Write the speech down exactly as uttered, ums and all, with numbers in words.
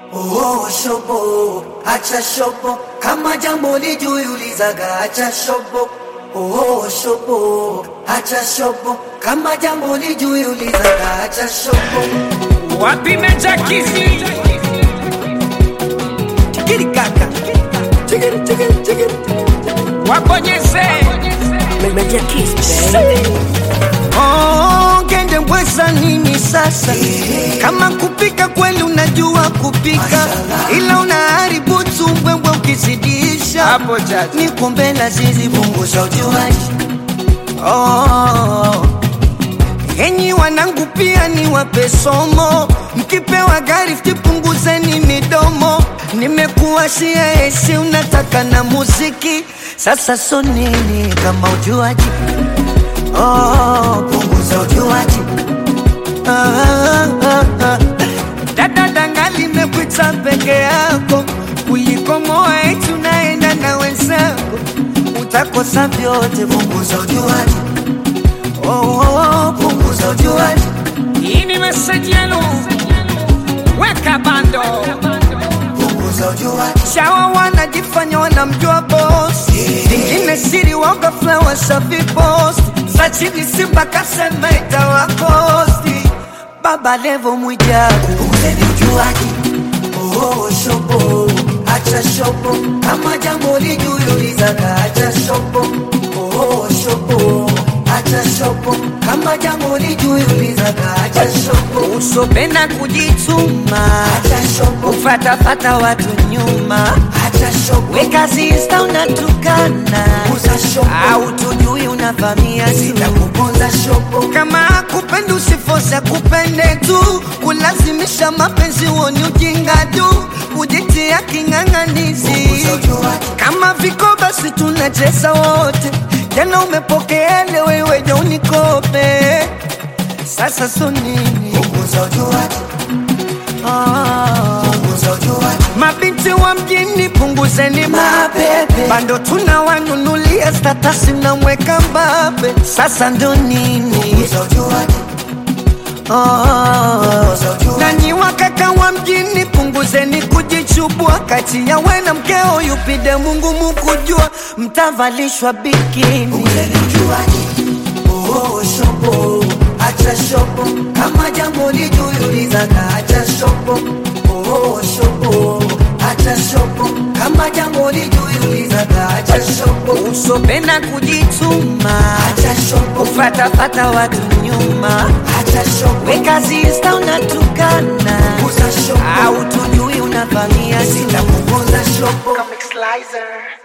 Oh shobo, acha shobo, kama jambo lijui ulizaga acha shobo. Oh shobo, acha shobo, kama jambo lijui ulizaga acha shobo. Wapi Meja Kizi? Tikiri kaka, tikiri tikiri tikiri. Wabonyeze Meja Kizi baby. Oh, ngende mbweza nini sasa? Kama kupika kweli unajua kupika, ila unaharibu tumbwembwe ukizidisha. hapo chacha. Niko mbele zizi punguza ujuaji. Oh, enyi wanangu pia ni wape somo, mkipewa gari punguzeni midomo. Nimekuwa shia esi unataka na muziki, sasa so nini kama ujuaji? Oh, punguza ujuaji. Ah, ah, ah, ah. Dada dangali mekuita peke yako, kuliko moa eti unaenda na wenzako, utakosa vyote. Punguza ujuaji. Oh, oh, oh, punguza ujuaji. Hii ni message yenu, weka bando. Punguza ujuaji. Shawa wanajifanya wanamjua boss, vingine siri wanga flower safi post. Sachini simba kasema itawakosti. Baba Levo Mwijaku, Punguzeni ujuaji. Oh shobo, acha shobo, kama jambo lijui ulizaga acha shobo. Oh shobo, acha shobo, kama jambo lijui ulizaga acha shobo. usopenda kujituma, Acha shobo, ufatafata watu nyuma. acha shobo, Weka zista unatukana, uza shobo, au tujui unavamia sita. sitakuponza shobo. Kama kupenda usifosa kupende tu, kulazimisha mapenzi uoni ujinga tu, kujitia king'ang'anizi. Punguza ujuaji. Kama viko basi tunacheza wote, jana umepokeele wewe jo unikope. Sasa so nini? Punguza ujuaji. Ah, Punguza ujuaji. mabinti wa mjini punguzeni Mapepe. bando tunawanunulia statasi mnamweka Mbappe. Sasa ndo nini? Punguza ujuaji. Oh, nanyi wakaka wa mjini punguzeni kujichubua, kati ya we na mkeo yupide Mungu mukujua, mtavalishwa bikini. Punguzeni ujuaji. Oh shobo, acha shobo, kama jambo lijui ulizaga acha shobo. Oh shobo, acha shobo, kama jambo lijui ulizaga acha shobo. Usopenda kujituma, Acha shobo, ufatafata watu nyuma. acha shobo, Weka zista unatukana, uza shobo, au tujui unavamia sita. sitakuponza shobo. Comic Slicer.